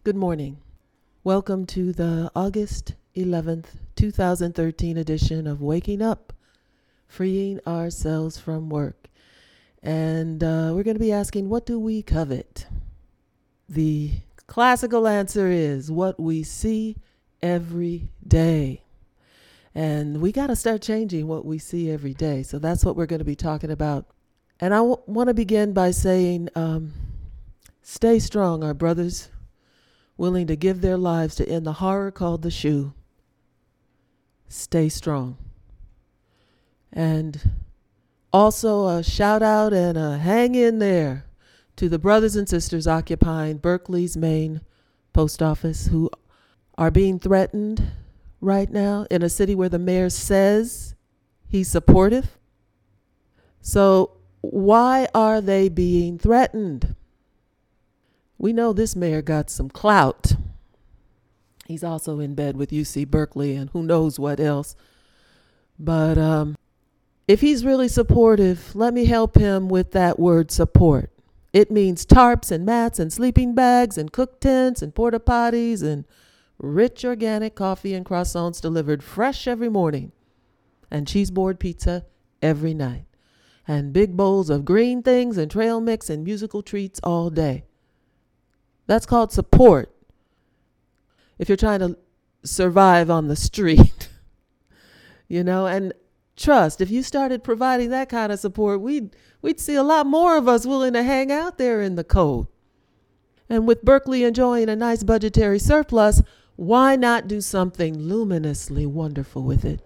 Good morning. Welcome to the August 11th, 2013 edition of Waking Up, Freeing Ourselves from Work. And we're going to be asking, what do we covet? The classical answer is what we see every day. And we got to start changing what we see every day. So that's what we're going to be talking about. And I want to begin by saying, stay strong, our brothers, willing to give their lives to end the horror called the shoe. Stay strong. And also a shout out and a hang in there to the brothers and sisters occupying Berkeley's main post office who are being threatened right now in a city where the mayor says he's supportive. So why are they being threatened? We know this mayor got some clout. He's also in bed with UC Berkeley and who knows what else. But if he's really supportive, let me help him with that word support. It means tarps and mats and sleeping bags and cook tents and porta potties and rich organic coffee and croissants delivered fresh every morning and cheese board pizza every night and big bowls of green things and trail mix and musical treats all day. That's called support. If you're trying to survive on the street, and trust, if you started providing that kind of support, we'd see a lot more of us willing to hang out there in the cold. And with Berkeley enjoying a nice budgetary surplus, why not do something luminously wonderful with it?